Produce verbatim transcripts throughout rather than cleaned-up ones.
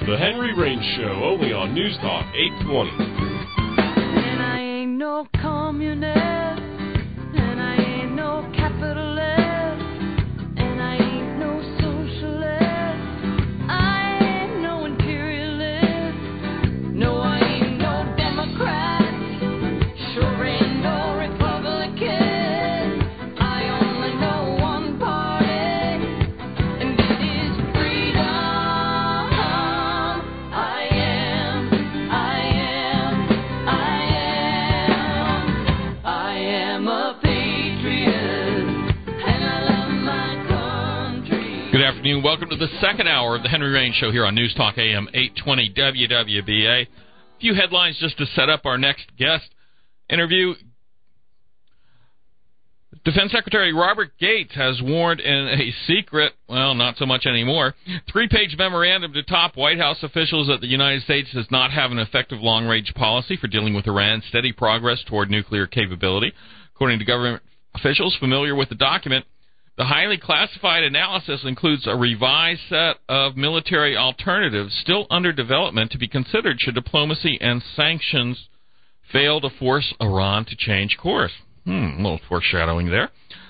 The Henry Rain Show, only on News Talk eight twenty. And I ain't no communist, and I ain't no capitalist, and I ain't no socialist, I ain't no imperialist, no, I ain't no Democrat, sure ain't no Republican, I only know one party, and it is freedom. I am, I am, I am, I am a patriot, and I love my country. Good afternoon. Welcome to the second hour of the Henry Rain Show here on News Talk A M eight twenty W W B A. A few headlines just to set up our next guest interview. Defense Secretary Robert Gates has warned in a secret, well, not so much anymore, three-page memorandum to top White House officials that the United States does not have an effective long-range policy for dealing with Iran's steady progress toward nuclear capability. According to government officials familiar with the document, the highly classified analysis includes a revised set of military alternatives still under development to be considered should diplomacy and sanctions fail to force Iran to change course. Hmm, a little foreshadowing there.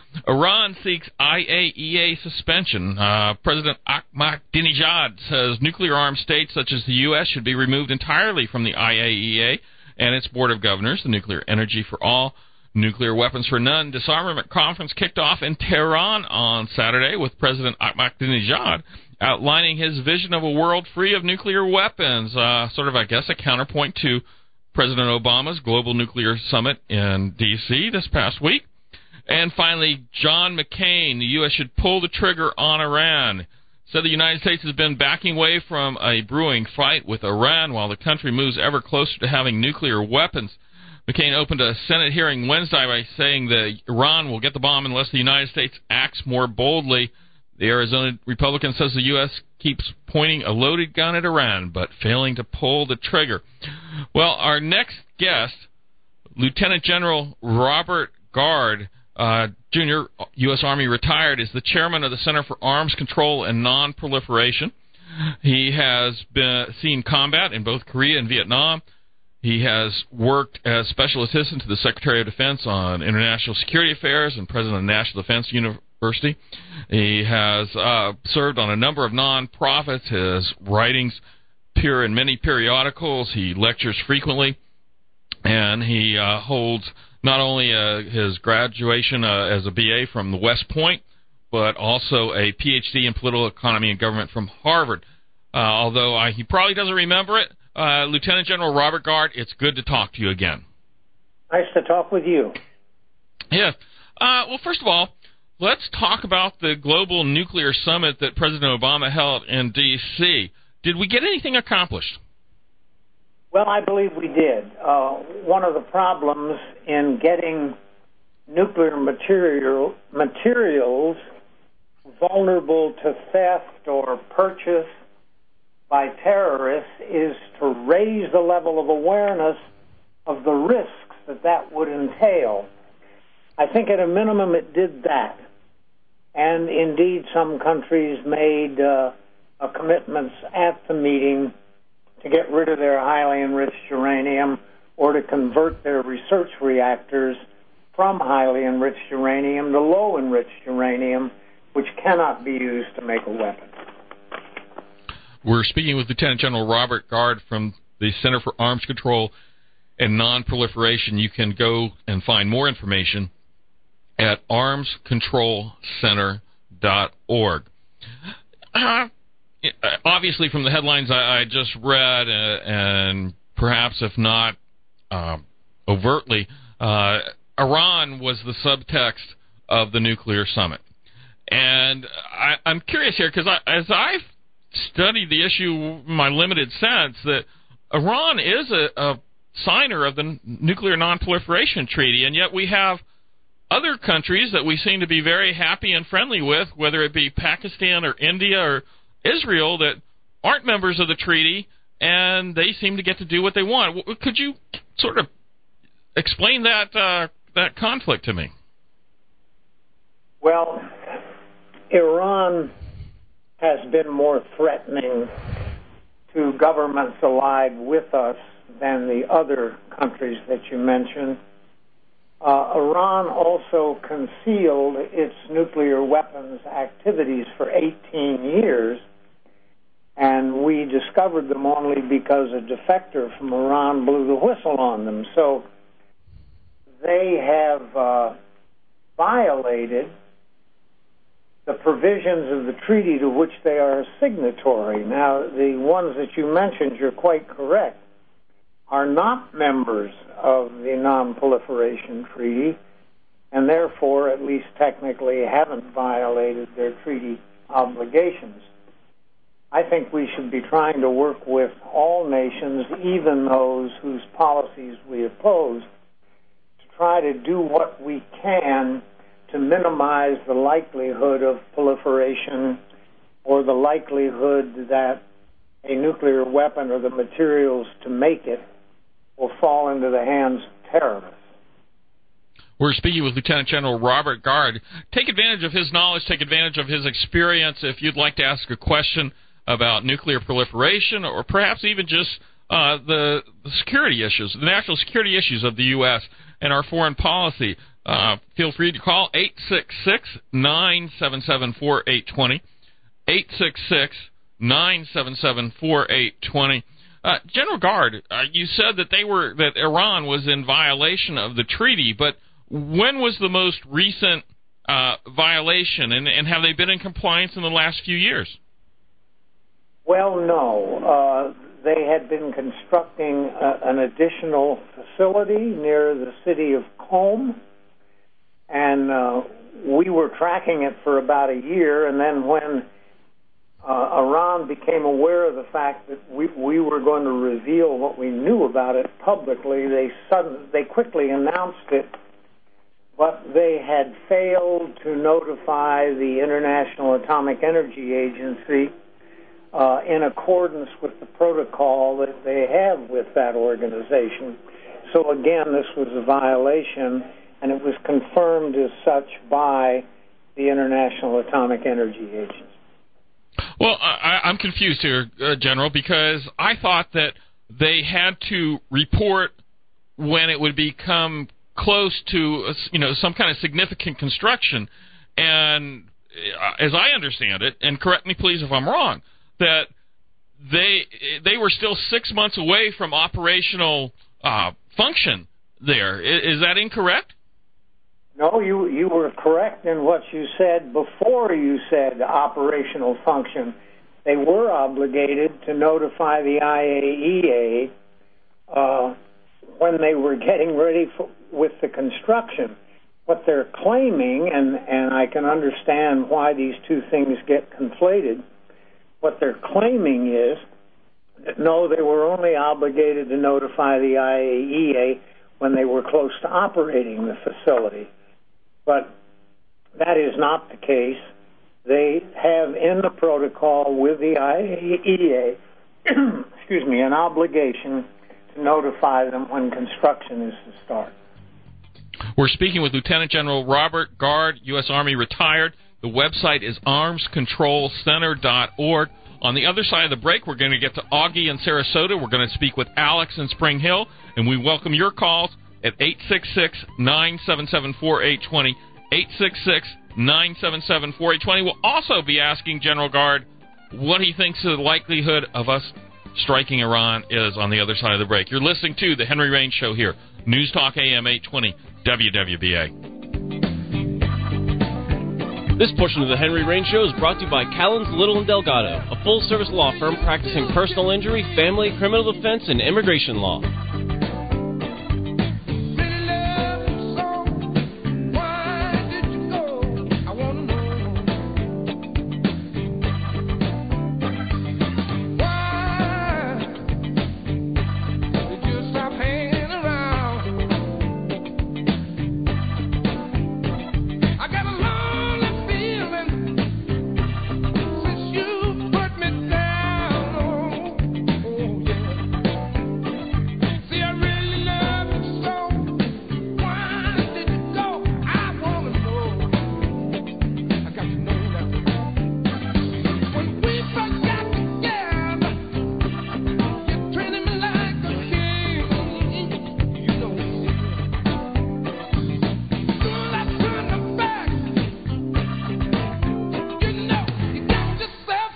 Iran seeks I A E A suspension. Uh, President Ahmadinejad says nuclear-armed states such as the U S should be removed entirely from the I A E A and its Board of Governors. The Nuclear Energy for All, Nuclear Weapons for None disarmament conference kicked off in Tehran on Saturday with President Ahmadinejad outlining his vision of a world free of nuclear weapons, uh, sort of, I guess, a counterpoint to President Obama's Global Nuclear Summit in D C this past week. And finally, John McCain, the U S should pull the trigger on Iran. Said the United States has been backing away from a brewing fight with Iran while the country moves ever closer to having nuclear weapons. McCain opened a Senate hearing Wednesday by saying that Iran will get the bomb unless the United States acts more boldly. The Arizona Republican says the U S keeps pointing a loaded gun at Iran, but failing to pull the trigger. Well, our next guest, Lieutenant General Robert Gard, uh, Junior, U S Army retired, is the chairman of the Center for Arms Control and Non-Proliferation. He has been seen combat in both Korea and Vietnam. He has worked as Special Assistant to the Secretary of Defense on International Security Affairs and President of the National Defense University. He has uh, served on a number of non-profits. His writings appear in many periodicals. He lectures frequently, and he uh, holds not only uh, his graduation uh, as a B A from the West Point, but also a P H D in political economy and government from Harvard. Uh, although I, he probably doesn't remember it, uh, Lieutenant General Robert Gard, it's good to talk to you again. Nice to talk with you. Yeah. Uh, well, first of all, let's talk about the global nuclear summit that President Obama held in D C Did we get anything accomplished? Well, I believe we did. Uh, one of the problems in getting nuclear material materials vulnerable to theft or purchase by terrorists is to raise the level of awareness of the risks that that would entail. I think at a minimum it did that. And indeed, some countries made uh, uh, commitments at the meeting to get rid of their highly enriched uranium or to convert their research reactors from highly enriched uranium to low enriched uranium, which cannot be used to make a weapon. We're speaking with Lieutenant General Robert Gard from the Center for Arms Control and Non-Proliferation. You can go and find more information at arms control center dot org. Uh, obviously, from the headlines I, I just read, uh, and perhaps if not uh, overtly, uh, Iran was the subtext of the nuclear summit. And I, I'm curious here, because I, as I've studied the issue in my limited sense, that Iran is a, a signer of the Nuclear Non-Proliferation Treaty, and yet we have other countries that we seem to be very happy and friendly with, whether it be Pakistan or India or Israel, that aren't members of the treaty, and they seem to get to do what they want. Could you sort of explain that uh, that conflict to me? Well, Iran has been more threatening to governments allied with us than the other countries that you mentioned. Uh, Iran also concealed its nuclear weapons activities for eighteen years, and we discovered them only because a defector from Iran blew the whistle on them. So they have uh, violated the provisions of the treaty to which they are a signatory. Now, the ones that you mentioned, you're quite correct, are not members of the Non-Proliferation Treaty, and therefore, at least technically, haven't violated their treaty obligations. I think we should be trying to work with all nations, even those whose policies we oppose, to try to do what we can to minimize the likelihood of proliferation or the likelihood that a nuclear weapon or the materials to make it will fall into the hands of terrorists. We're speaking with Lieutenant General Robert Gard. Take advantage of his knowledge, take advantage of his experience. If you'd like to ask a question about nuclear proliferation or perhaps even just uh, the, the security issues, the national security issues of the U S and our foreign policy, uh, feel free to call eight six six, nine seven seven, four eight two zero, eight six six, nine seven seven, four eight two zero. Uh, General Gard, uh, you said that they were that Iran was in violation of the treaty, but when was the most recent uh, violation, and, and have they been in compliance in the last few years? Well, no. Uh, they had been constructing a, an additional facility near the city of Qom, and uh, we were tracking it for about a year, and then when Uh, Iran became aware of the fact that we, we were going to reveal what we knew about it publicly, they sudden, they quickly announced it, but they had failed to notify the International Atomic Energy Agency uh, in accordance with the protocol that they have with that organization. So again, this was a violation, and it was confirmed as such by the International Atomic Energy Agency. Well, I, I'm confused here, uh, General, because I thought that they had to report when it would become close to, you know, some kind of significant construction. And as I understand it, and correct me please if I'm wrong, that they they were still six months away from operational uh, function there. Is, is that incorrect? No, you, you were correct in what you said before you said operational function. They were obligated to notify the I A E A uh, when they were getting ready for, with the construction. What they're claiming, and, and I can understand why these two things get conflated, what they're claiming is that no, they were only obligated to notify the I A E A when they were close to operating the facility. But that is not the case. They have in the protocol with the I A E A, excuse me, an obligation to notify them when construction is to start. We're speaking with Lieutenant General Robert Gard, U S Army retired. The website is arms control center dot org. On the other side of the break, we're going to get to Augie in Sarasota. We're going to speak with Alex in Spring Hill, and we welcome your calls at eight six six, nine seven seven, four eight two zero, eight six six, nine seven seven, four eight two zero. We'll also be asking General Gard what he thinks the likelihood of us striking Iran is on the other side of the break. You're listening to The Henry Rain Show here, News Talk A M eight twenty, W W B A. This portion of The Henry Rain Show is brought to you by Callens, Little and Delgado, a full-service law firm practicing personal injury, family, criminal defense, and immigration law. See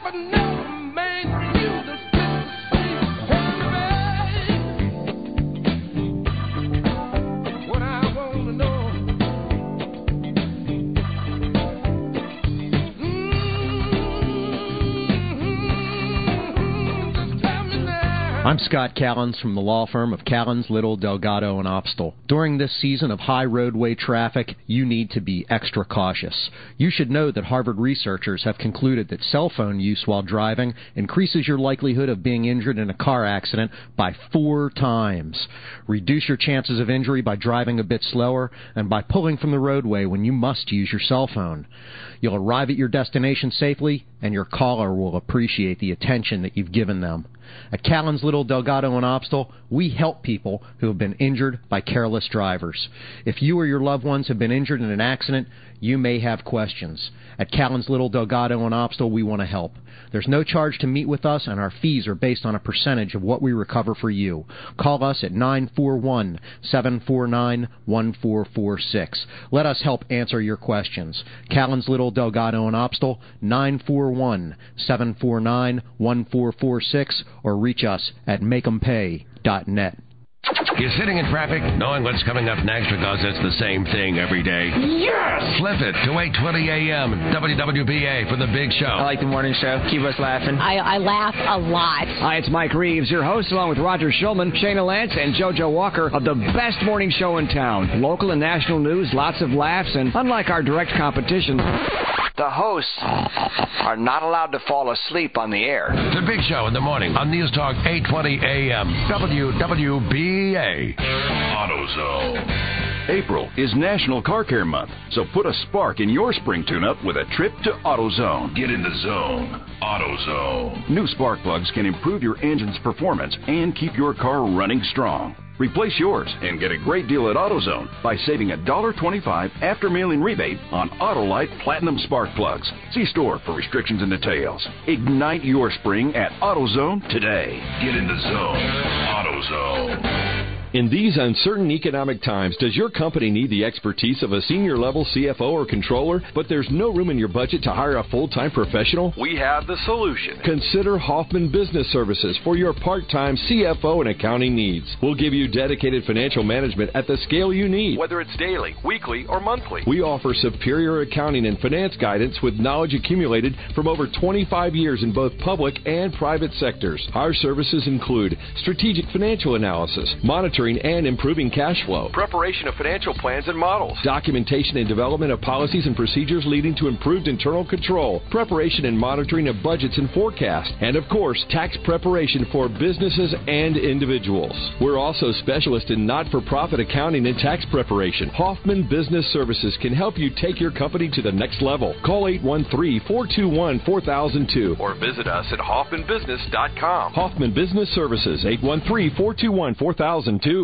I'm Scott Callens from the law firm of Callens, Little, Delgado, and Opstal. During this season of high roadway traffic, you need to be extra cautious. You should know that Harvard researchers have concluded that cell phone use while driving increases your likelihood of being injured in a car accident by four times. Reduce your chances of injury by driving a bit slower and by pulling from the roadway when you must use your cell phone. You'll arrive at your destination safely, and your caller will appreciate the attention that you've given them. At Callens, Little, Delgado, and Opstal, we help people who have been injured by careless drivers. If you or your loved ones have been injured in an accident, you may have questions. At Callens, Little, Delgado, and Opstal, we want to help. There's no charge to meet with us, and our fees are based on a percentage of what we recover for you. Call us at nine four one, seven four nine, one four four six. Let us help answer your questions. Callens, Little, Delgado, and Opstal, nine four one, seven four nine, one four four six, or reach us at make em pay dot net. You're sitting in traffic knowing what's coming up next because it's the same thing every day. Yes! Flip it to eight twenty a.m. W W B A for The Big Show. I like the morning show. Keep us laughing. I, I laugh a lot. Hi, it's Mike Reeves, your host, along with Roger Shulman, Shayna Lance, and JoJo Walker of the best morning show in town. Local and national news, lots of laughs, and unlike our direct competition, the hosts are not allowed to fall asleep on the air. The Big Show in the morning on News Talk eight twenty a.m. W W B A. AutoZone. April is National Car Care Month, so put a spark in your spring tune-up with a trip to AutoZone. Get in the zone. AutoZone. New spark plugs can improve your engine's performance and keep your car running strong. Replace yours and get a great deal at AutoZone by saving one dollar twenty-five after mailing rebate on Autolite Platinum Spark Plugs. See store for restrictions and details. Ignite your spring at AutoZone today. Get in the zone. AutoZone. In these uncertain economic times, does your company need the expertise of a senior-level C F O or controller, but there's no room in your budget to hire a full-time professional? We have the solution. Consider Hoffman Business Services for your part-time C F O and accounting needs. We'll give you dedicated financial management at the scale you need. Whether it's daily, weekly, or monthly. We offer superior accounting and finance guidance with knowledge accumulated from over twenty-five years in both public and private sectors. Our services include strategic financial analysis, monitoring and improving cash flow, preparation of financial plans and models, documentation and development of policies and procedures leading to improved internal control, preparation and monitoring of budgets and forecasts, and of course, tax preparation for businesses and individuals. We're also specialists in not-for-profit accounting and tax preparation. Hoffman Business Services can help you take your company to the next level. Call eight one three, four two one, four thousand two or visit us at hoffman business dot com. Hoffman Business Services, eight one three, four two one, four thousand two.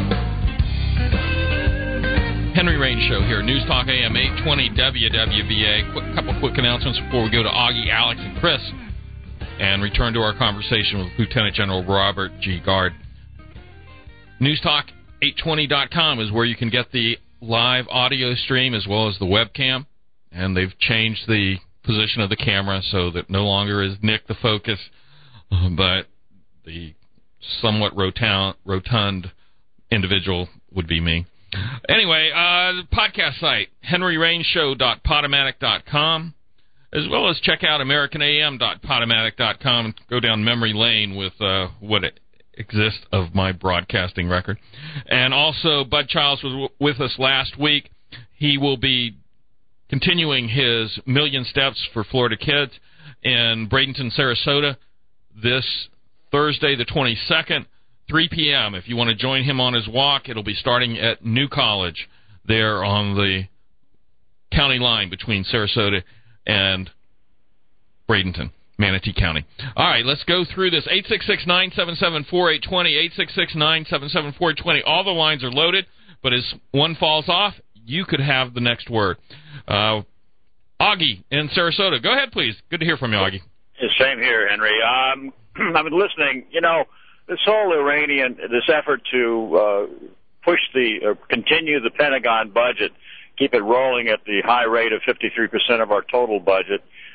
Henry Rain Show here, News Talk A M eight twenty W W B A. Quick, couple quick announcements before we go to Augie, Alex, and Chris and return to our conversation with Lieutenant General Robert G. Gard. News Talk eight twenty dot com is where you can get the live audio stream as well as the webcam, and they've changed the position of the camera so that no longer is Nick the focus, but the somewhat rotund, rotund individual would be me. Anyway, uh, podcast site, henry rain show dot podomatic dot com, as well as check out american a m dot podomatic dot com and go down memory lane with uh, what it exists of my broadcasting record. And also, Bud Childs was w- with us last week. He will be continuing his Million Steps for Florida Kids in Bradenton, Sarasota this Thursday, the twenty-second, three p.m. If you want to join him on his walk, it'll be starting at New College there on the county line between Sarasota and Bradenton, Manatee County. All right, let's go through this. eight six six, nine seven seven, four eight two zero, eight six six, nine seven seven, four eight two zero. All the lines are loaded, but as one falls off, you could have the next word. Uh, Augie in Sarasota. Go ahead, please. Good to hear from you, Augie. Same here, Henry. Um, I've been listening. You know, this whole Iranian, this effort to uh, push the, uh, continue the Pentagon budget, keep it rolling at the high rate of fifty-three percent of our total budget,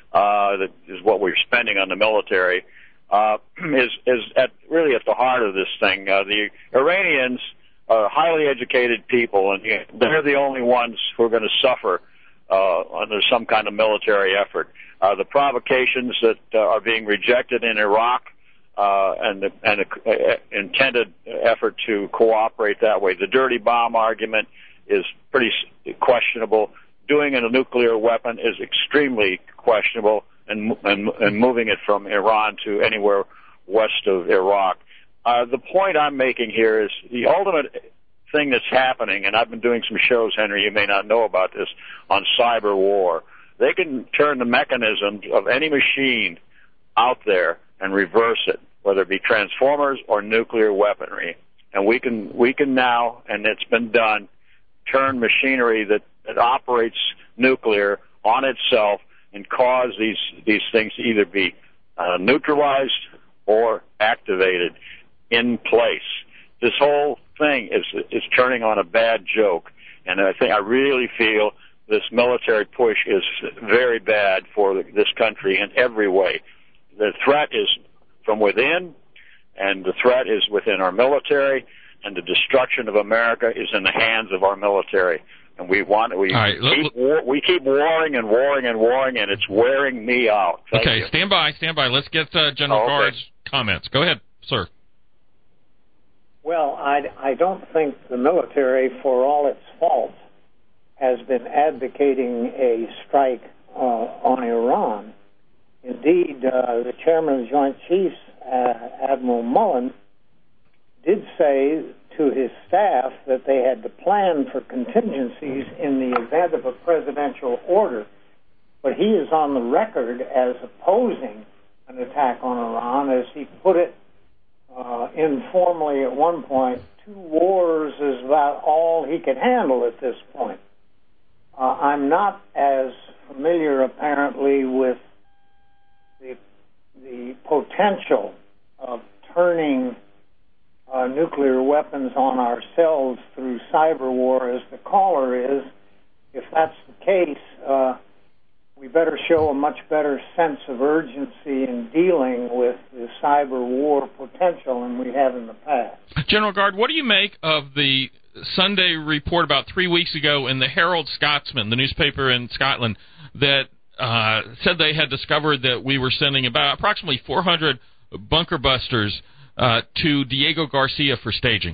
uh, that is what we're spending on the military, uh, is is at really at the heart of this thing. Uh, the Iranians are highly educated people, and they're the only ones who are going to suffer uh, under some kind of military effort. Uh, the provocations that uh, are being rejected in Iraq uh, and the, and the uh, intended effort to cooperate that way. The dirty bomb argument is pretty questionable. Doing a nuclear weapon is extremely questionable, and, and, and moving it from Iran to anywhere west of Iraq. Uh, the point I'm making here is the ultimate thing that's happening, and I've been doing some shows, Henry, you may not know about this, on cyber war. They can turn the mechanism of any machine out there and reverse it, whether it be transformers or nuclear weaponry. And we can we can now, and it's been done, turn machinery that, that operates nuclear on itself and cause these these things to either be uh, neutralized or activated in place. This whole thing is is turning on a bad joke, and I think I really feel this military push is very bad for this country in every way. The threat is from within, and the threat is within our military, and the destruction of America is in the hands of our military. And we want we right, keep war, we keep warring and warring and warring, and it's wearing me out. Thank okay, you. stand by, stand by. Let's get uh, General oh, okay. Gard's comments. Go ahead, sir. Well, I, I don't think the military, for all its faults, has been advocating a strike uh, on Iran. Indeed, uh, the chairman of the Joint Chiefs, uh, Admiral Mullen, did say to his staff that they had to plan for contingencies in the event of a presidential order. But he is on the record as opposing an attack on Iran, as he put it uh, informally at one point. Two wars is about all he could handle at this point. Uh, I'm not as familiar, apparently, with the, the potential of turning uh, nuclear weapons on ourselves through cyber war as the caller is. If that's the case, uh, we better show a much better sense of urgency in dealing with the cyber war potential than we have in the past. General Gard, what do you make of the Sunday report about three weeks ago in the Herald Scotsman, the newspaper in Scotland, that uh, said they had discovered that we were sending about approximately four hundred bunker busters uh, to Diego Garcia for staging?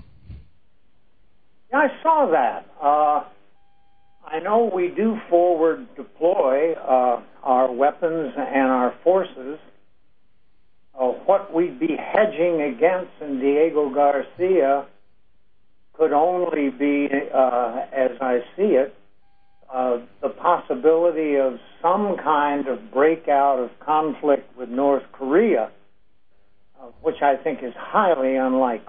Yeah, I saw that. Uh, I know we do forward deploy uh, our weapons and our forces. Uh, what we'd be hedging against in Diego Garcia could only be, uh, as I see it, uh, the possibility of some kind of breakout of conflict with North Korea, uh, which I think is highly unlikely.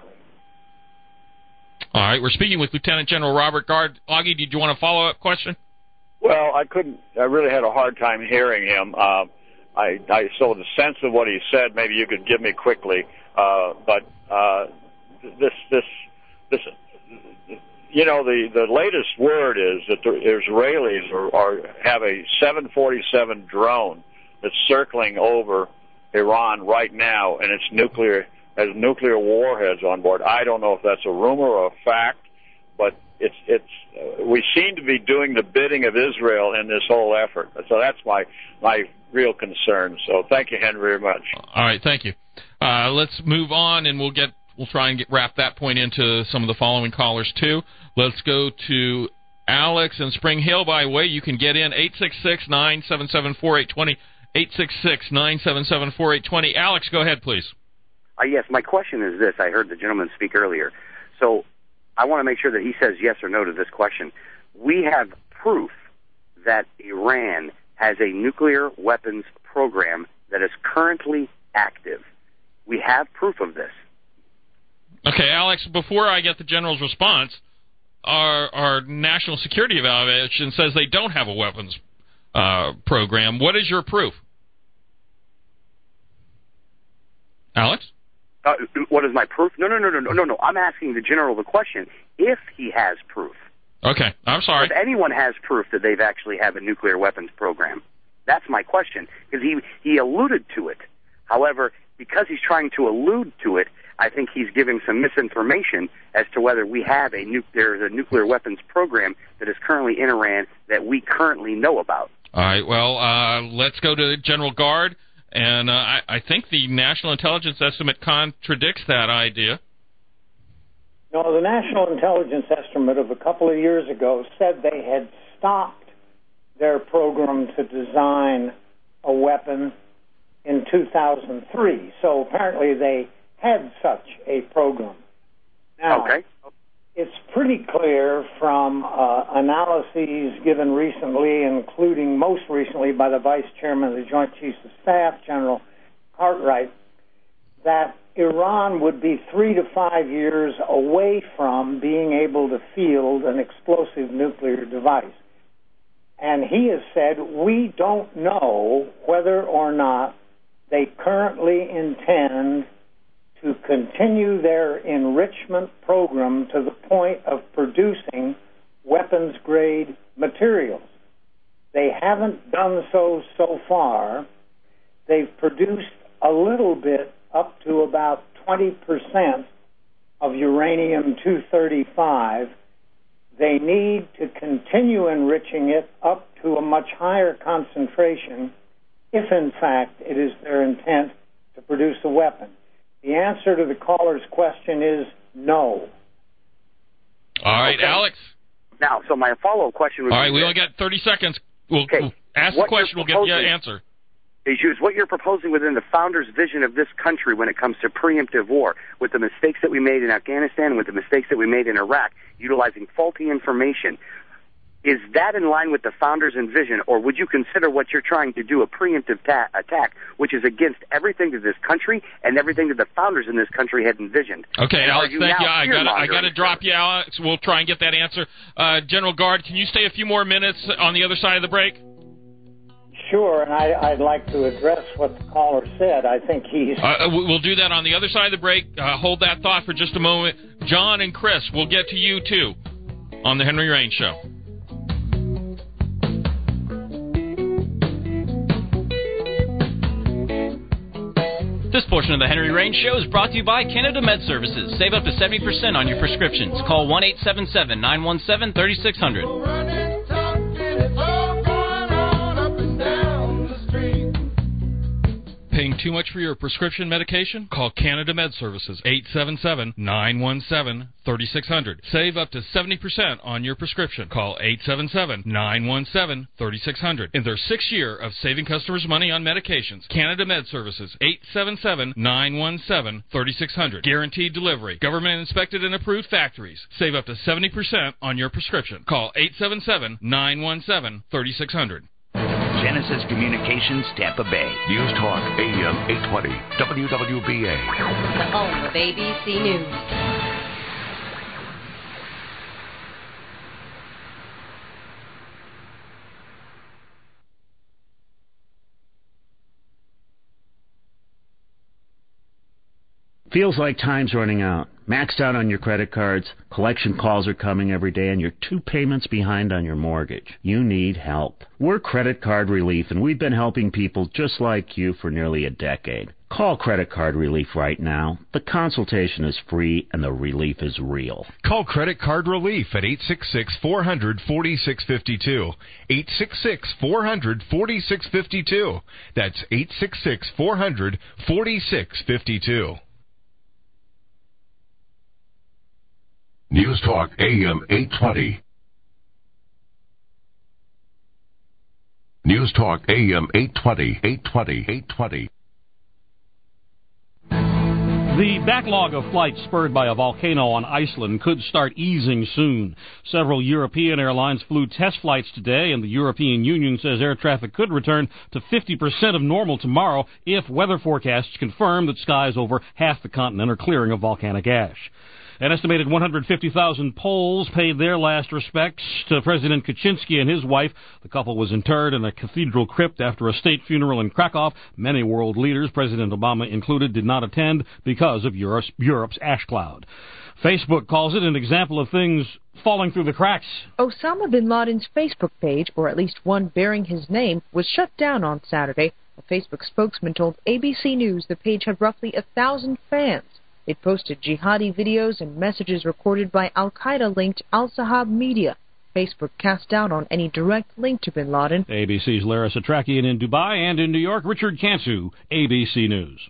All right, we're speaking with Lieutenant General Robert Gard. Augie, did you want a follow-up question? Well, I couldn't. I really had a hard time hearing him. Uh, I, I so the sense of what he said, maybe you could give me quickly. Uh, but uh, this, this, this. You know, the, the latest word is that the Israelis are, are have a seven forty-seven drone that's circling over Iran right now, and it's nuclear has nuclear warheads on board. I don't know if that's a rumor or a fact, but it's it's uh, we seem to be doing the bidding of Israel in this whole effort. So that's my my real concern. So thank you, Henry, very much. All right, thank you. Uh, let's move on, and we'll get we'll try and get wrap that point into some of the following callers too. Let's go to Alex in Spring Hill. By the way, you can get in eight six six, nine seven seven, four eight two zero, eight six six, nine seven seven, four eight two zero. Alex, go ahead, please. Uh, yes, my question is this. I heard the gentleman speak earlier. So I want to make sure that he says yes or no to this question. We have proof that Iran has a nuclear weapons program that is currently active. We have proof of this. Okay, Alex, before I get the General's response, our, our national security evaluation says they don't have a weapons uh, program. What is your proof? Alex? Uh, what is my proof? No, no, no, no, no, no, no. I'm asking the General the question if he has proof. Okay, I'm sorry. If anyone has proof that they've actually have a nuclear weapons program, That's my question, because he, he alluded to it. However, because he's trying to allude to it, I think he's giving some misinformation as to whether we have a nu- there's a nuclear weapons program that is currently in Iran that we currently know about. All right, well, uh, let's go to General Gard, and uh, I, I think the National Intelligence Estimate contradicts that idea. No, the National Intelligence Estimate of a couple of years ago said they had stopped their program to design a weapon in two thousand three. So apparently they had such a program. Now, okay. It's pretty clear from uh, analyses given recently, including most recently by the Vice Chairman of the Joint Chiefs of Staff, General Cartwright, that Iran would be three to five years away from being able to field an explosive nuclear device. And he has said, we don't know whether or not they currently intend to continue their enrichment program to the point of producing weapons-grade materials. They haven't done so so far. They've produced a little bit up to about twenty percent of uranium two thirty-five. They need to continue enriching it up to a much higher concentration if, in fact, it is their intent to produce a weapon. The answer to the caller's question is no. All right, okay. Alex. Now, so my follow-up question would All be... right, we only got thirty seconds. We'll, okay. we'll ask what the question, we'll get the answer. Is use what you're proposing within the founders' vision of this country when it comes to preemptive war, with the mistakes that we made in Afghanistan, with the mistakes that we made in Iraq, utilizing faulty information. Is that in line with the founders' vision, or would you consider what you're trying to do a preemptive ta- attack, which is against everything that this country and everything that the founders in this country had envisioned? Okay, and Alex, you thank you. I got I got to fear-mongering? drop you, Alex. We'll try and get that answer. Uh, General Gard, can you stay a few more minutes on the other side of the break? Sure, and I, I'd like to address what the caller said. I think he's... Uh, we'll do that on the other side of the break. Uh, hold that thought for just a moment. John and Chris, we'll get to you, too, on the Henry Rain Show. This portion of the Henry Rain Show is brought to you by Canada Med Services. Save up to seventy percent on your prescriptions. Call one eight seven seven, nine one seven, three six zero zero. Paying too much for your prescription medication? Call Canada Med Services, eight seven seven, nine one seven, three six zero zero. Save up to seventy percent on your prescription. Call eight seven seven, nine one seven, three six zero zero. In their sixth year of saving customers money on medications, Canada Med Services, eight seven seven, nine one seven, three six zero zero. Guaranteed delivery. Government inspected and approved factories. Save up to seventy percent on your prescription. Call eight seven seven, nine one seven, three six zero zero. Genesis Communications, Tampa Bay. News Talk, A M eight twenty, W W B A. The home of A B C News. Feels like time's running out. Maxed out on your credit cards, collection calls are coming every day, and you're two payments behind on your mortgage. You need help. We're Credit Card Relief, and we've been helping people just like you for nearly a decade. Call Credit Card Relief right now. The consultation is free, and the relief is real. Call Credit Card Relief at eight six six, four hundred, four six five two. eight six six, four hundred, four six five two. That's eight six six, four hundred, four six five two. News Talk, A M eight twenty. News Talk, A M eight twenty, eight twenty, eight twenty. The backlog of flights spurred by a volcano on Iceland could start easing soon. Several European airlines flew test flights today, and the European Union says air traffic could return to fifty percent of normal tomorrow if weather forecasts confirm that skies over half the continent are clearing of volcanic ash. An estimated one hundred fifty thousand Poles paid their last respects to President Kaczynski and his wife. The couple was interred in a cathedral crypt after a state funeral in Krakow. Many world leaders, President Obama included, did not attend because of Europe's, Europe's ash cloud. Facebook calls it an example of things falling through the cracks. Osama bin Laden's Facebook page, or at least one bearing his name, was shut down on Saturday. A Facebook spokesman told A B C News the page had roughly a thousand fans. It posted jihadi videos and messages recorded by Al-Qaeda-linked Al-Sahab Media. Facebook cast doubt on any direct link to bin Laden. A B C's Lara Satrakian in Dubai and in New York, Richard Cantu, A B C News.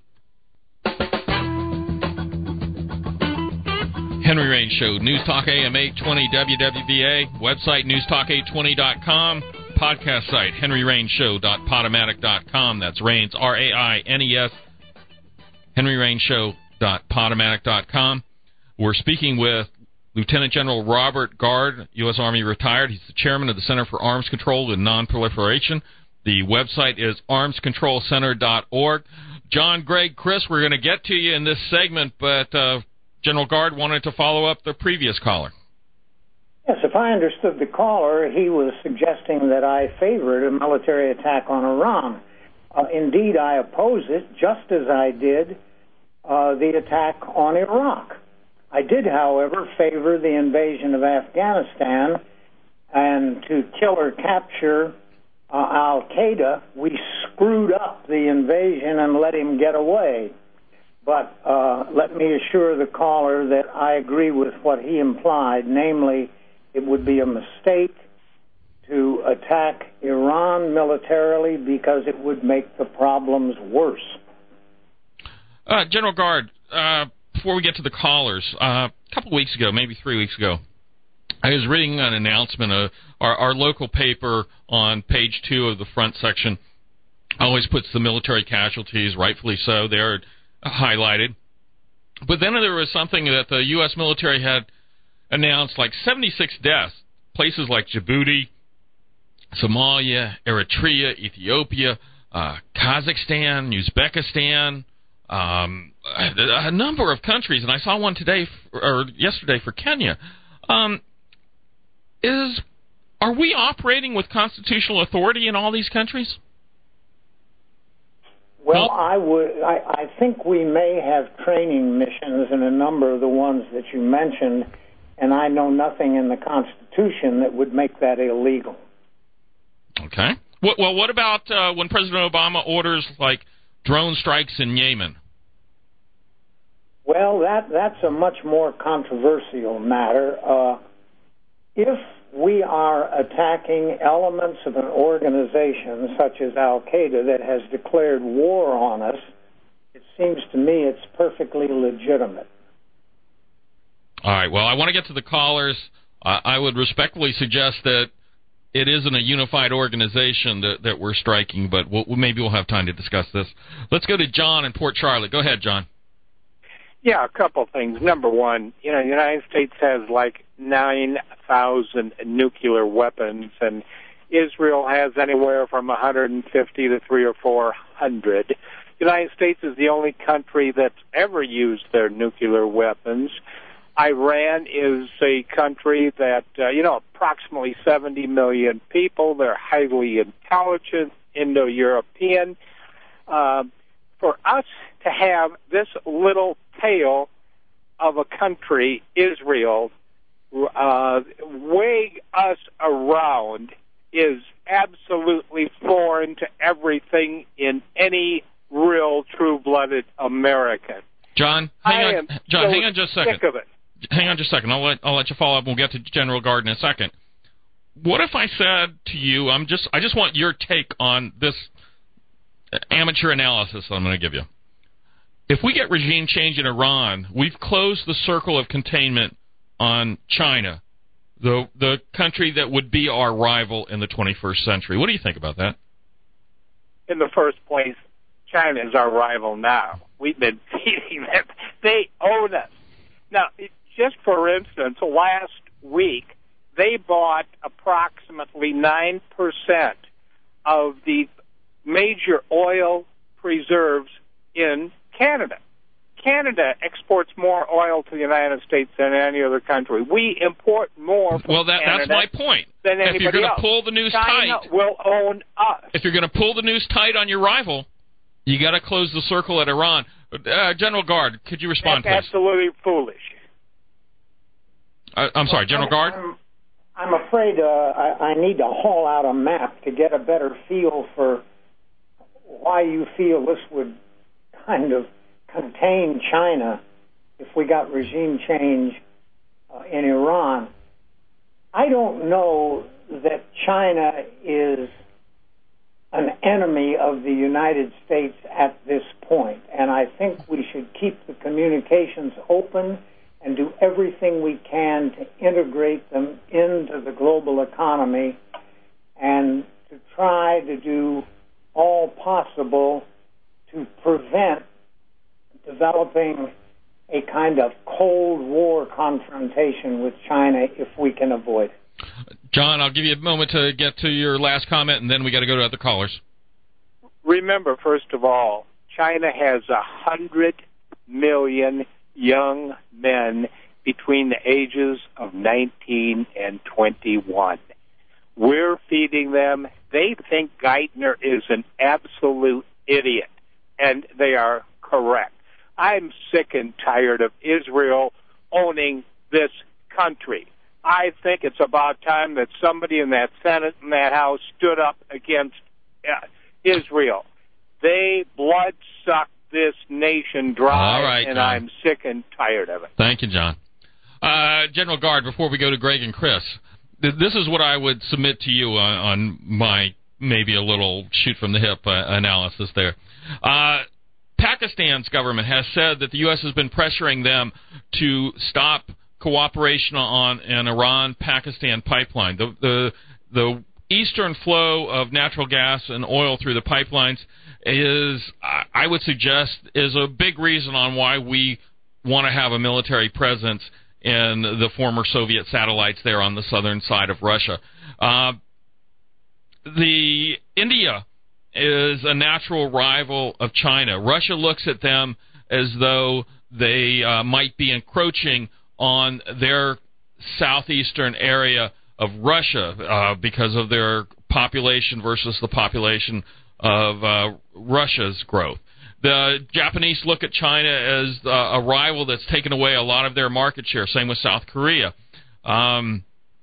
Henry Rain Show, News Talk A M eight twenty W W B A, website news talk eight twenty dot com, podcast site henry rain show dot podomatic dot com. That's Rains, R A I N E S, henry rain show dot podomatic dot com. We're speaking with Lieutenant General Robert Gard, U S Army retired. He's the chairman of the Center for Arms Control and Nonproliferation. The website is arms control center dot org. John, Greg, Chris, we're going to get to you in this segment, but uh, General Gard wanted to follow up the previous caller. Yes, if I understood the caller, he was suggesting that I favored a military attack on Iran. Uh, indeed, I oppose it, just as I did uh, the attack on Iraq. I did, however, favor the invasion of Afghanistan, and to kill or capture uh, Al-Qaeda, we screwed up the invasion and let him get away. But uh, let me assure the caller that I agree with what he implied, namely, it would be a mistake to attack Iran militarily because it would make the problems worse. Uh, General Gard, uh, before we get to the callers, uh, a couple weeks ago, maybe three weeks ago, I was reading an announcement. Uh, our, our local paper on page two of the front section always puts the military casualties, rightfully so, there highlighted. But then there was something that the U S military had announced, like seventy-six deaths, places like Djibouti, Somalia, Eritrea, Ethiopia, uh, Kazakhstan, Uzbekistan, um, a, a number of countries, and I saw one today for, or yesterday for Kenya. Um, is are we operating with constitutional authority in all these countries? Well, I would. I, I think we may have training missions in a number of the ones that you mentioned, and I know nothing in the Constitution that would make that illegal. Okay. Well, what about uh, when President Obama orders, like, drone strikes in Yemen? Well, that that's a much more controversial matter. Uh, if we are attacking elements of an organization such as Al-Qaeda that has declared war on us, it seems to me it's perfectly legitimate. All right. Well, I want to get to the callers. Uh, I would respectfully suggest that it isn't a unified organization that, that we're striking, but we'll, maybe we'll have time to discuss this. Let's go to John in Port Charlotte. Go ahead, John. Yeah, a couple things. Number one, you know, the United States has like nine thousand nuclear weapons, and Israel has anywhere from one hundred fifty to three or four hundred. The United States is the only country that's ever used their nuclear weapons. Iran is a country that, uh, you know, approximately seventy million people. They're highly intelligent, Indo-European. Uh, for us to have this little tail of a country, Israel, uh, weighing us around is absolutely foreign to everything in any real, true-blooded American. John, hang I on, am John, so hang on just a second. sick of it. Hang on just a second. I'll let I'll let you follow up. We'll get to General Gard in a second. What if I said to you, I'm just I just want your take on this amateur analysis I'm going to give you. If we get regime change in Iran, we've closed the circle of containment on China, the the country that would be our rival in the twenty-first century. What do you think about that? In the first place, China is our rival now. We've been beating them. They own us. Now, just for instance, last week, they bought approximately nine percent of the major oil preserves in Canada. Canada exports more oil to the United States than any other country. We import more from Well, that, Canada that's my point. Than if you're going to pull the noose China tight, will own us. If you're going to pull the noose tight on your rival, you got to close the circle at Iran. Uh, General Guard, could you respond, That's please? absolutely foolish. Uh, I'm sorry, General Guard? I'm, I'm afraid uh, I, I need to haul out a map to get a better feel for why you feel this would kind of contain China if we got regime change uh, in Iran. I don't know that China is an enemy of the United States at this point, and I think we should keep the communications open and do everything we can to integrate them into the global economy and to try to do all possible to prevent developing a kind of Cold War confrontation with China if we can avoid it. John, I'll give you a moment to get to your last comment, and then we got to go to other callers. Remember, first of all, China has a hundred million young men between the ages of nineteen and twenty-one. We're feeding them. They think Geithner is an absolute idiot, and they are correct. I'm sick and tired of Israel owning this country. I think it's about time that somebody in that Senate and that House stood up against uh, Israel. They blood-sucked this nation dry, All right, and John. I'm sick and tired of it. Thank you, John. Uh, General Guard, before we go to Greg and Chris, th- this is what I would submit to you on, on my maybe a little shoot-from-the-hip uh, analysis there. Uh, Pakistan's government has said that the U S has been pressuring them to stop cooperation on an Iran-Pakistan pipeline. The, the, the eastern flow of natural gas and oil through the pipelines is, I would suggest, is a big reason on why we want to have a military presence in the former Soviet satellites there on the southern side of Russia. Uh, the India is a natural rival of China. Russia looks at them as though they uh, might be encroaching on their southeastern area of Russia uh, because of their population versus the population of uh, Russia's growth. The Japanese look at China as uh, a rival that's taken away a lot of their market share. Same with South Korea. Um,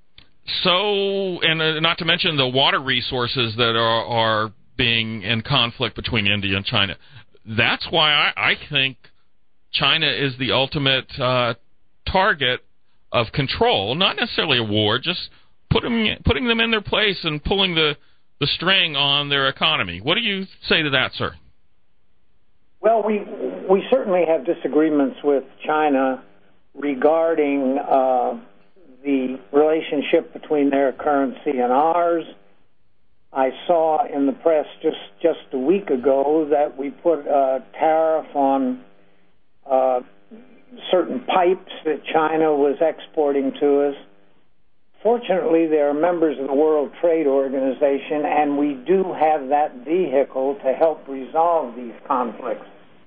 so, and uh, not to mention the water resources that are, are being in conflict between India and China. That's why I, I think China is the ultimate uh, target of control, not necessarily a war, just put them, putting them in their place and pulling the, the string on their economy. What do you say to that, sir? Well, we we certainly have disagreements with China regarding uh, the relationship between their currency and ours. I saw in the press just, just a week ago that we put a tariff on uh, certain pipes that China was exporting to us. Fortunately, they are members of the World Trade Organization, and we do have that vehicle to help resolve these conflicts.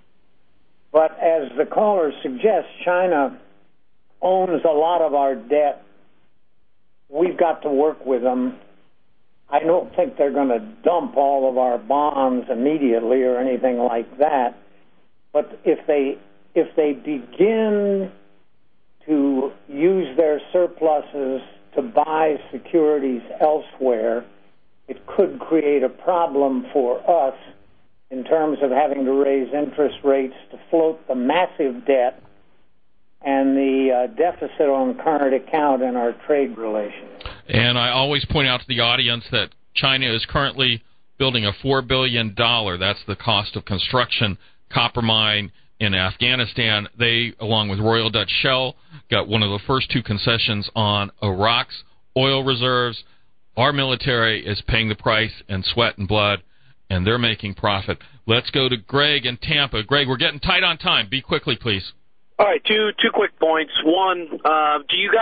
But as the caller suggests, China owns a lot of our debt. We've got to work with them. I don't think they're going to dump all of our bonds immediately or anything like that. But if they if they begin to use their surpluses to buy securities elsewhere, it could create a problem for us in terms of having to raise interest rates to float the massive debt and the uh, deficit on current account in our trade relations. And I always point out to the audience that China is currently building a four billion dollars, that's the cost of construction, copper mine in Afghanistan. They, along with Royal Dutch Shell, got one of the first two concessions on Iraq's oil reserves. Our military is paying the price in sweat and blood, and they're making profit. Let's go to Greg in Tampa. Greg, we're getting tight on time. Be quickly, please. All right, two two quick points. One, uh, do you guys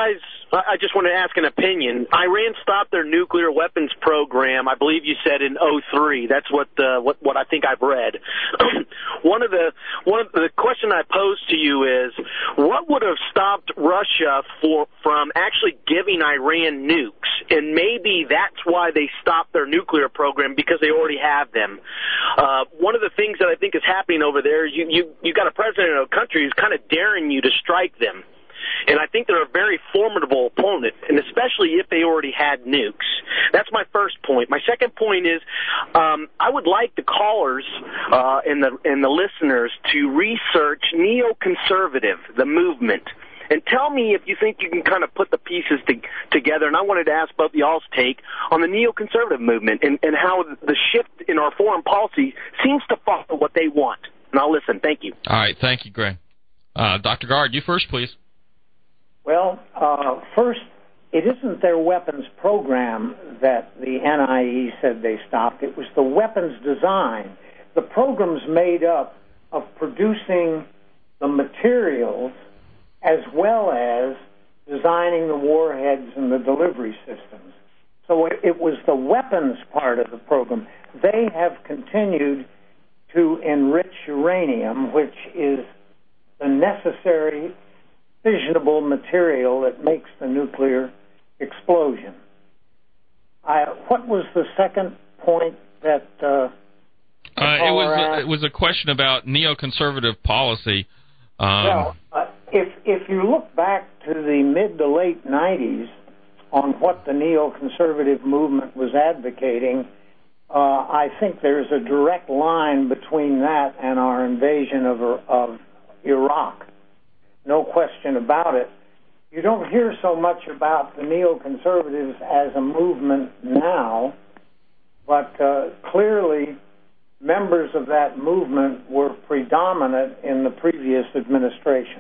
I just want to ask an opinion. Iran stopped their nuclear weapons program, I believe you said, in oh three. That's what uh, what what I think I've read. one of the one of the question I pose to you is, what would have stopped Russia for from actually giving Iran nukes? And maybe that's why they stopped their nuclear program, because they already have them. Uh, one of the things that I think is happening over there is you you you got a president of a country who's kind of daring you to strike them. And I think they're a very formidable opponent, and especially if they already had nukes. That's my first point. My second point is um, I would like the callers uh, and the and the listeners to research neoconservative, the movement, and tell me if you think you can kind of put the pieces to, together. And I wanted to ask both y'all's take on the neoconservative movement and, and how the shift in our foreign policy seems to follow what they want. And I'll listen. Thank you. All right. Thank you, Greg. Uh, Doctor Gard, you first, please. Well, uh, first, it isn't their weapons program that the N I E said they stopped. It was the weapons design. The program's made up of producing the materials as well as designing the warheads and the delivery systems. So it, it was the weapons part of the program. They have continued to enrich uranium, which is the necessary fissionable material that makes the nuclear explosion. I, what was the second point that uh, uh, it was a, it was a question about neoconservative policy. Um, well, uh, if if you look back to the mid to late nineties on what the neoconservative movement was advocating, uh, I think there's a direct line between that and our invasion of of Iraq. No question about it. You don't hear so much about the neoconservatives as a movement now, but uh, clearly members of that movement were predominant in the previous administration.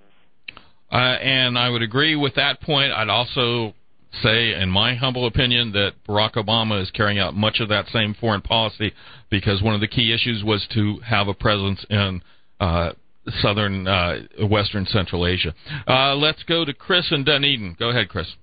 Uh, and I would agree with that point. I'd also say, in my humble opinion, that Barack Obama is carrying out much of that same foreign policy, because one of the key issues was to have a presence in uh, southern, uh, western Central Asia. Uh, let's go to Chris in Dunedin. Go ahead, Chris.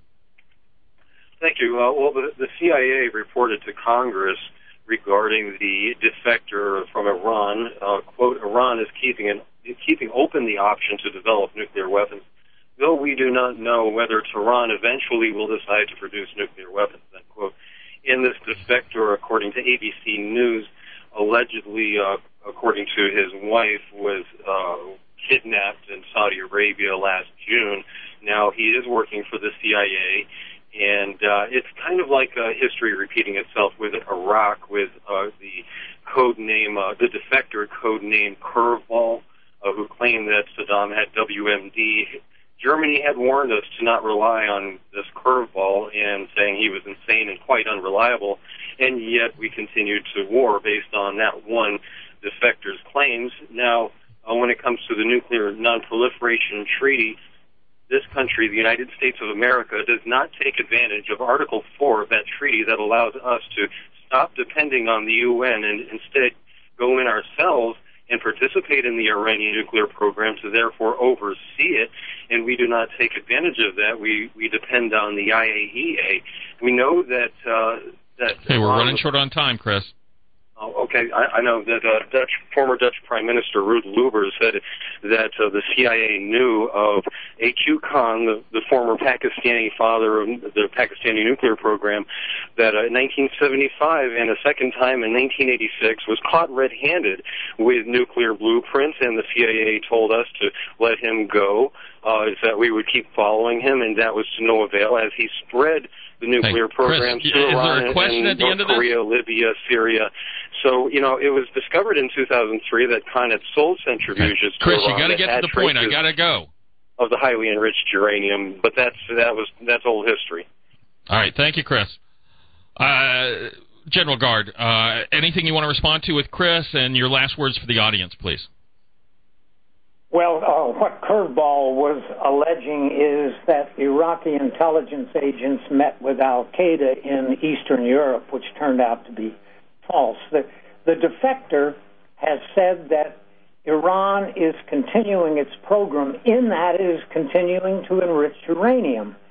Thank you. Uh, well, the, the C I A reported to Congress regarding the defector from Iran. Uh, quote, Iran is keeping, an, keeping open the option to develop nuclear weapons, though we do not know whether Tehran eventually will decide to produce nuclear weapons, end quote. In this defector, according to A B C News, allegedly, uh, according to his wife, was uh, kidnapped in Saudi Arabia last June. Now he is working for the C I A, and uh, it's kind of like uh, history repeating itself with Iraq, with uh, the code name, uh, the defector code name Curveball, uh, who claimed that Saddam had W M D. Germany had warned us to not rely on this Curveball, and saying he was insane and quite unreliable, and yet we continued to war based on that one defector's claims. Now, uh, when it comes to the Nuclear Non-Proliferation Treaty, this country, the United States of America, does not take advantage of Article four of that treaty that allows us to stop depending on the U N and instead go in ourselves and participate in the Iranian nuclear program to therefore oversee it, and we do not take advantage of that. We we depend on the I A E A. We know that... Uh, that hey, we're running short on time, Chris. Oh, okay, I, I know that uh, Dutch, former Dutch Prime Minister Ruud Lubbers said that uh, the C I A knew of A Q Khan, the, the former Pakistani father of the Pakistani nuclear program, that uh, in nineteen seventy-five and a second time in nineteen eighty-six was caught red-handed with nuclear blueprints, and the C I A told us to let him go, uh, is that we would keep following him, and that was to no avail as he spread the nuclear hey, programs Chris, to Iran and, and North Korea, Libya, Syria. So, you know, it was discovered in two thousand three that Khan had sold centrifuges Chris, to Iran. you got to get to the point. I got to go. Of the highly enriched uranium, but that's that was that's old history. All right, thank you, Chris. Uh, General Gard, uh, anything you want to respond to with Chris, and your last words for the audience, please. Well, uh, what Curveball was alleging is that Iraqi intelligence agents met with Al-Qaeda in Eastern Europe, which turned out to be false. The, the defector has said that Iran is continuing its program in that it is continuing to enrich uranium.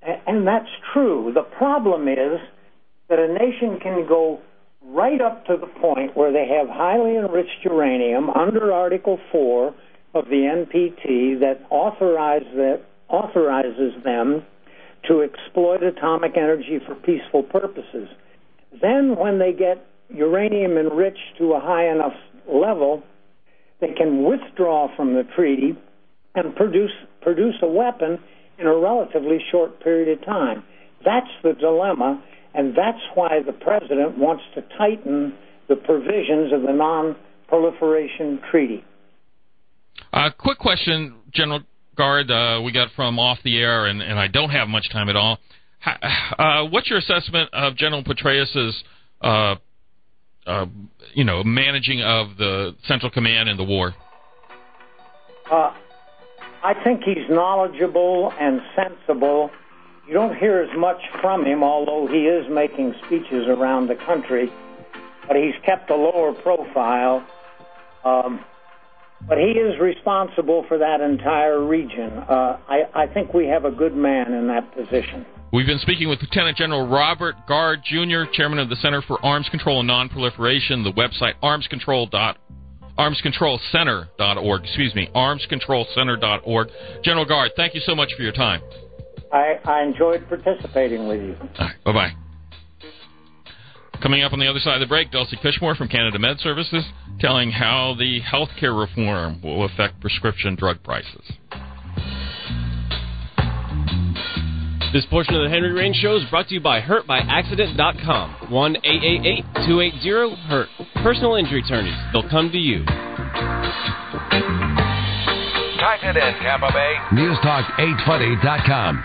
And that's true. The problem is that a nation can go right up to the point where they have highly enriched uranium under Article four of the N P T that, authorize that authorizes them to exploit atomic energy for peaceful purposes. Then when they get uranium enriched to a high enough level, they can withdraw from the treaty and produce produce a weapon in a relatively short period of time. That's the dilemma, and that's why the president wants to tighten the provisions of the Non-Proliferation Treaty. Uh, quick question, General Guard, uh, we got from off the air, and, and I don't have much time at all. Uh, what's your assessment of General Petraeus's, uh, uh, you know, managing of the Central Command in the war? Uh, I think he's knowledgeable and sensible. You don't hear as much from him, although he is making speeches around the country, but he's kept a lower profile. Um, but he is responsible for that entire region. Uh, I, I think we have a good man in that position. We've been speaking with Lieutenant General Robert Gard, Junior, Chairman of the Center for Arms Control and Non-Proliferation, the website arms control dot org. arms control center dot org, excuse me, arms control center dot org. General Gard, thank you so much for your time. I, I enjoyed participating with you. All right, bye-bye. Coming up on the other side of the break, Dulcie Fishmore from Canada Med Services telling how the health care reform will affect prescription drug prices. This portion of the Henry Rain Show is brought to you by hurt by accident dot com. one eight eight eight, two eight zero, hurt. Personal injury attorneys. They'll come to you. Type it in, Tampa Bay. News Talk eight twenty dot com.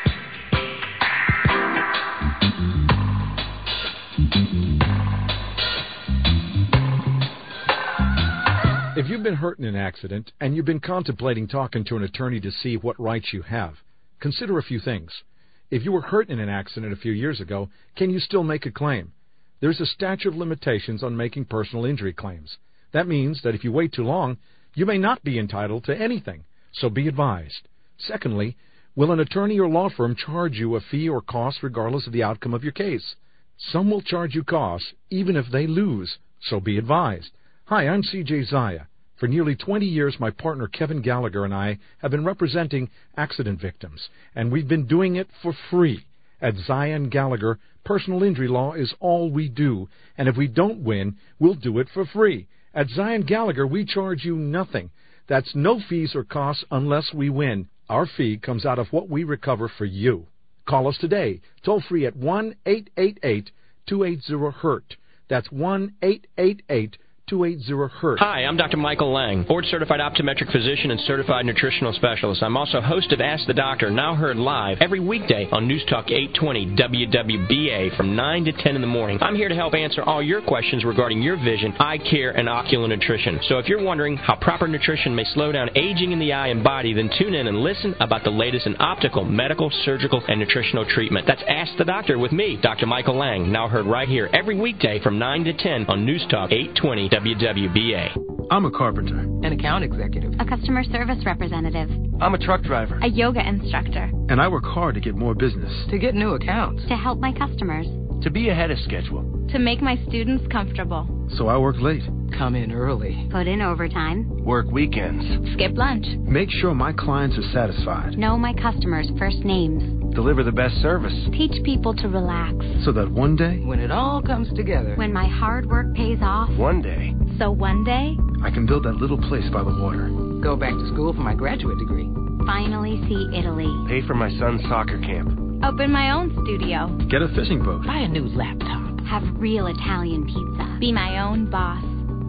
If you've been hurt in an accident and you've been contemplating talking to an attorney to see what rights you have, consider a few things. If you were hurt in an accident a few years ago, can you still make a claim? There's a statute of limitations on making personal injury claims. That means that if you wait too long, you may not be entitled to anything, so be advised. Secondly, will an attorney or law firm charge you a fee or cost regardless of the outcome of your case? Some will charge you costs even if they lose, so be advised. Hi, I'm C J Zaya. For nearly twenty years, my partner Kevin Gallagher and I have been representing accident victims, and we've been doing it for free. At Zaya and Gallagher, personal injury law is all we do, and if we don't win, we'll do it for free. At Zaya and Gallagher, we charge you nothing. That's no fees or costs unless we win. Our fee comes out of what we recover for you. Call us today, toll free at one eight eight eight, two eight zero, hurt. That's one eight eight eight, two eight zero, hurt. Hi, I'm Doctor Michael Lang, board-certified optometric physician and certified nutritional specialist. I'm also host of Ask the Doctor, now heard live every weekday on News Talk eight twenty W W B A from nine to ten in the morning. I'm here to help answer all your questions regarding your vision, eye care, and ocular nutrition. So if you're wondering how proper nutrition may slow down aging in the eye and body, then tune in and listen about the latest in optical, medical, surgical, and nutritional treatment. That's Ask the Doctor with me, Doctor Michael Lang, now heard right here every weekday from nine to ten on News Talk eight twenty W W B A. I'm a carpenter. An account executive. A customer service representative. I'm a truck driver. A yoga instructor. And I work hard to get more business. To get new accounts. To help my customers. To be ahead of schedule. To make my students comfortable. So I work late. Come in early. Put in overtime. Work weekends. Skip lunch. Make sure my clients are satisfied. Know my customers' first names. Deliver the best service. Teach people to relax. So that one day, when it all comes together, when my hard work pays off, one day, so one day, I can build that little place by the water. Go back to school for my graduate degree. Finally see Italy. Pay for my son's soccer camp. Open my own studio. Get a fishing boat. Buy a new laptop. Have real Italian pizza. Be my own boss.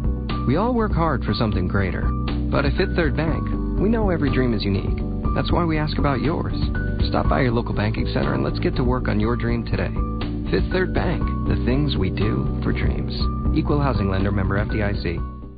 We all work hard for something greater. But at Fifth Third Bank, we know every dream is unique. That's why we ask about yours. Stop by your local banking center and let's get to work on your dream today. Fifth Third Bank, the things we do for dreams. Equal housing lender, member F D I C.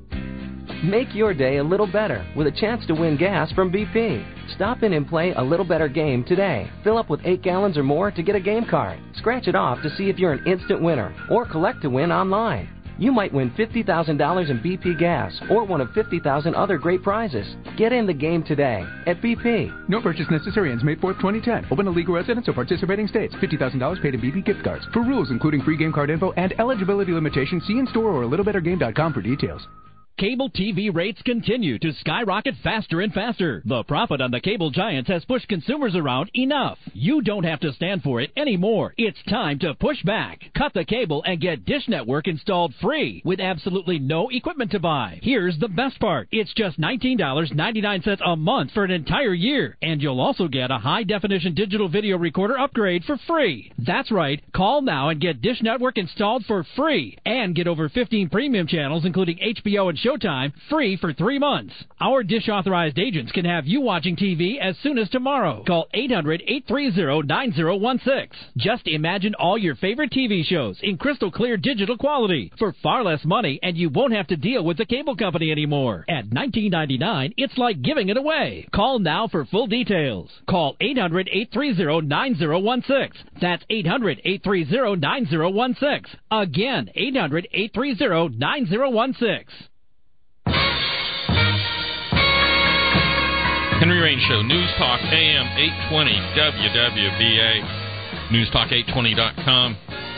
Make your day a little better with a chance to win gas from B P. Stop in and play a little better game today. Fill up with eight gallons or more to get a game card. Scratch it off to see if you're an instant winner or collect to win online. You might win fifty thousand dollars in B P gas or one of fifty thousand other great prizes. Get in the game today at B P. No purchase necessary. Ends May fourth, twenty ten. Open to legal residents or participating states. fifty thousand dollars paid in B P gift cards. For rules, including free game card info and eligibility limitations, see in-store or a little better game dot com for details. Cable T V rates continue to skyrocket faster and faster. The profit on the cable giants has pushed consumers around enough. You don't have to stand for it anymore. It's time to push back. Cut the cable and get Dish Network installed free with absolutely no equipment to buy. Here's the best part. It's just nineteen ninety-nine a month for an entire year. And you'll also get a high-definition digital video recorder upgrade for free. That's right. Call now and get Dish Network installed for free. And get over fifteen premium channels, including H B O and Showtime, free for three months. Our Dish authorized agents can have you watching T V as soon as tomorrow. Call eight hundred, eight three zero, nine zero one six. Just imagine all your favorite T V shows in crystal clear digital quality for far less money, and you won't have to deal with the cable company anymore. At nineteen ninety-nine, it's like giving it away. Call now for full details. Call eight hundred, eight three zero, nine zero one six. That's eight hundred, eight three zero, nine zero one six. Again, eight hundred, eight three zero, nine zero one six. Henry Rain Show, News Talk A M eight twenty W W B A, news talk eight twenty dot com.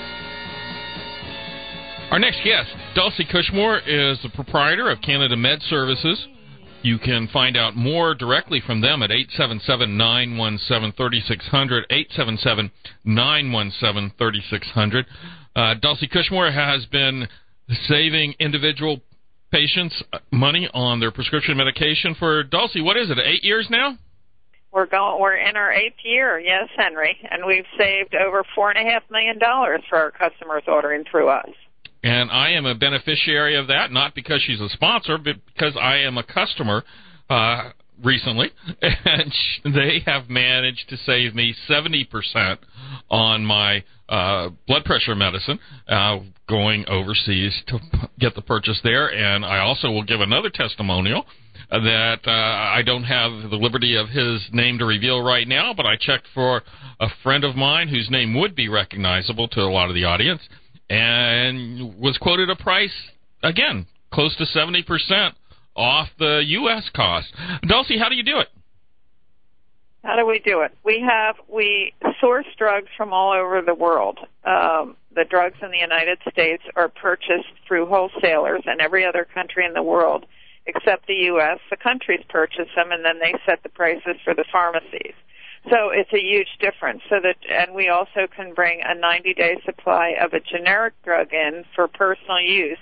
Our next guest, Dulcie Cushmore, is the proprietor of Canada Med Services. You can find out more directly from them at eight seven seven, nine one seven, three six zero zero, eight seven seven, nine one seven, three six zero zero. Uh, Dulcie Cushmore has been saving individual patients money on their prescription medication for, Dulcie, what is it, eight years now? We're going. We're in our eighth year, yes, Henry, and we've saved over four and a half million dollars for our customers ordering through us. And I am a beneficiary of that, not because she's a sponsor, but because I am a customer uh, recently, and they have managed to save me seventy percent on my uh, blood pressure medicine uh, going overseas to get the purchase there. And I also will give another testimonial that uh, I don't have the liberty of his name to reveal right now, but I checked for a friend of mine whose name would be recognizable to a lot of the audience, and was quoted a price, again, close to seventy percent off the U S cost. Dulcie, how do you do it? How do we do it? We have we source drugs from all over the world. Um, the drugs in the United States are purchased through wholesalers in every other country in the world except the U S. The countries purchase them, and then they set the prices for the pharmacies. So it's a huge difference. So that, and we also can bring a ninety-day supply of a generic drug in for personal use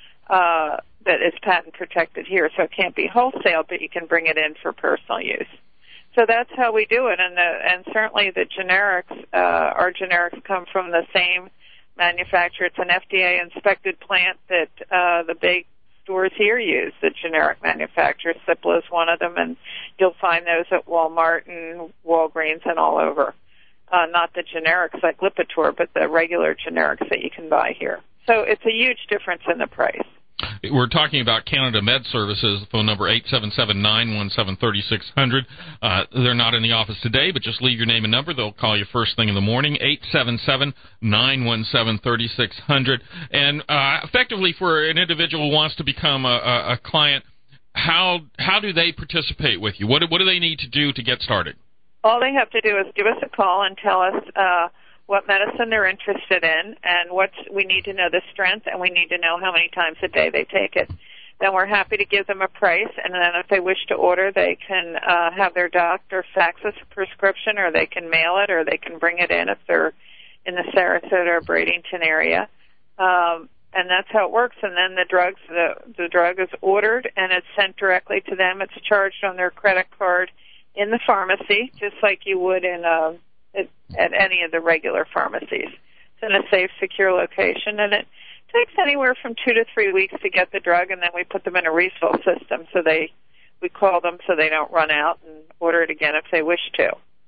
uh, that is patent protected here. So it can't be wholesale, but you can bring it in for personal use. So that's how we do it, and the, and certainly the generics, uh, our generics come from the same manufacturer. It's an F D A inspected plant that uh, the big stores here use, the generic manufacturers. Cipla is one of them, and you'll find those at Walmart and Walgreens and all over. Uh, not the generics like Lipitor, but the regular generics that you can buy here. So it's a huge difference in the price. We're talking about Canada Med Services, phone number eight seven seven, nine one seven, three six zero zero. Uh, they're not in the office today, but just leave your name and number. They'll call you first thing in the morning, eight seven seven, nine one seven, three six zero zero. And uh, effectively, for an individual who wants to become a, a, a client, how how do they participate with you? What, what do they need to do to get started? All they have to do is give us a call and tell us uh, what medicine they're interested in, and what we need to know the strength, and we need to know how many times a day they take it. Then we're happy to give them a price, and then if they wish to order, they can uh, have their doctor fax us a prescription, or they can mail it, or they can bring it in if they're in the Sarasota or Bradenton area. Um, and that's how it works. And then the drugs, the, the drug is ordered, and it's sent directly to them. It's charged on their credit card in the pharmacy, just like you would in a At, at any of the regular pharmacies. It's in a safe, secure location, and it takes anywhere from two to three weeks to get the drug, and then we put them in a refill system, so they we call them so they don't run out and order it again if they wish to.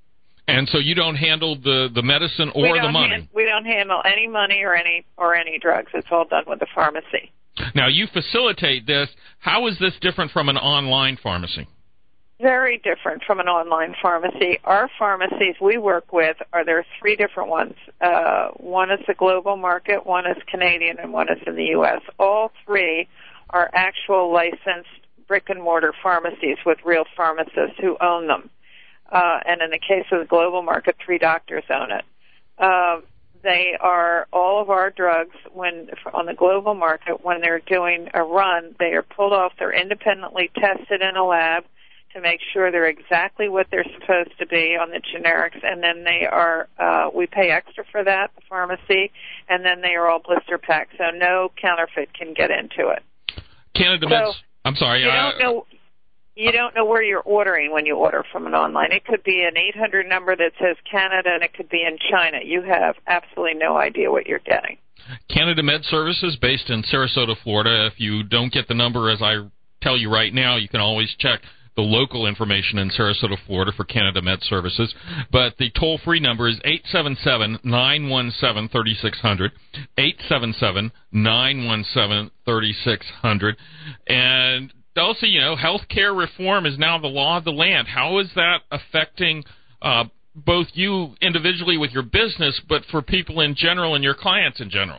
And so you don't handle the, the medicine or the money? Hand, we don't handle any money or any or any drugs. It's all done with the pharmacy. Now, you facilitate this. How is this different from an online pharmacy? very different from an online pharmacy. Our pharmacies we work with are there are three different ones. Uh, one is the global market, one is Canadian, and one is in the U S. All three are actual licensed brick-and-mortar pharmacies with real pharmacists who own them. Uh, and in the case of the global market, three doctors own it. Uh, they are all of our drugs when on the global market, when they're doing a run, they are pulled off, they're independently tested in a lab to make sure they're exactly what they're supposed to be on the generics, and then they are, uh, we pay extra for that, the pharmacy, and then they are all blister packed, so no counterfeit can get into it. Canada so Meds, I'm sorry. You uh, don't know. You don't know where you're ordering when you order from an online. It could be an eight hundred number that says Canada, and it could be in China. You have absolutely no idea what you're getting. Canada Med Services, based in Sarasota, Florida. If you don't get the number as I tell you right now, you can always check the local information in Sarasota, Florida for Canada Med Services. But the toll-free number is eight seven seven, nine one seven, three six zero zero, eight seven seven, nine one seven, three six zero zero. And Dulcie, you know, healthcare reform is now the law of the land. How is that affecting uh, both you individually with your business, but for people in general and your clients in general?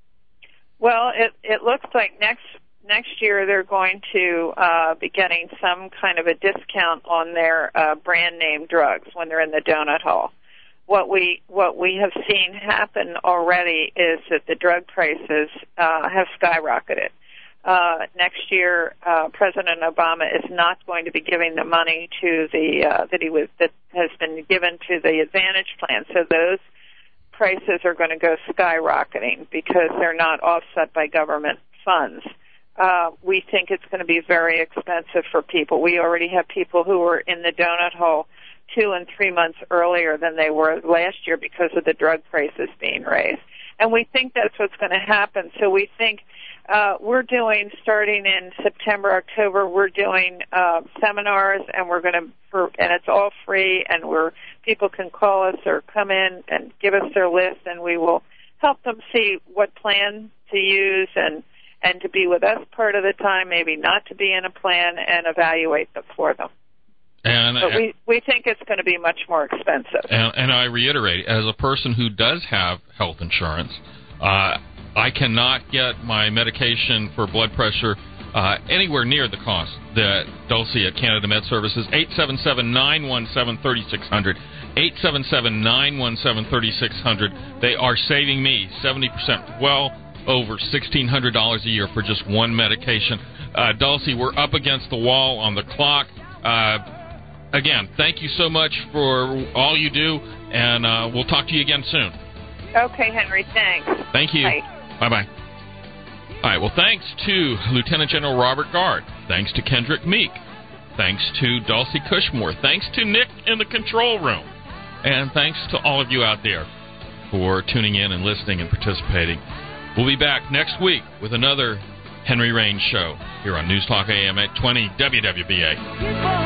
Well, it, it looks like next next year they're going to uh, be getting some kind of a discount on their uh, brand name drugs when they're in the donut hole. What we what we have seen happen already is that the drug prices uh, have skyrocketed. Uh, next year, uh, President Obama is not going to be giving the money to the uh, that he was that has been given to the Advantage plan. So those prices are going to go skyrocketing because they're not offset by government funds. Uh, we think it's going to be very expensive for people. We already have people who are in the donut hole two and three months earlier than they were last year because of the drug prices being raised. And we think that's what's going to happen. So we think uh, we're doing, starting in September, October, we're doing uh, seminars, and we're going to, for, and it's all free, and we're people can call us or come in and give us their list, and we will help them see what plan to use and and to be with us part of the time, maybe not to be in a plan, and evaluate them for them. And but we, we think it's going to be much more expensive. And, and I reiterate, as a person who does have health insurance, uh, I cannot get my medication for blood pressure uh, anywhere near the cost that Dulcie at Canada Med Services, eight seven seven, nine one seven, three six zero zero, eight seven seven, nine one seven, three six zero zero. They are saving me seventy percent, well over sixteen hundred dollars a year for just one medication. Uh, Dulcie, we're up against the wall on the clock. Uh, again, thank you so much for all you do, and uh, we'll talk to you again soon. Okay, Henry, thanks. Thank you. Bye. Bye-bye. All right, well, thanks to Lieutenant General Robert Guard. Thanks to Kendrick Meek. Thanks to Dulcie Cushmore. Thanks to Nick in the control room. And thanks to all of you out there for tuning in and listening and participating. We'll be back next week with another Henry Raines Show here on News Talk A M eight twenty W W B A.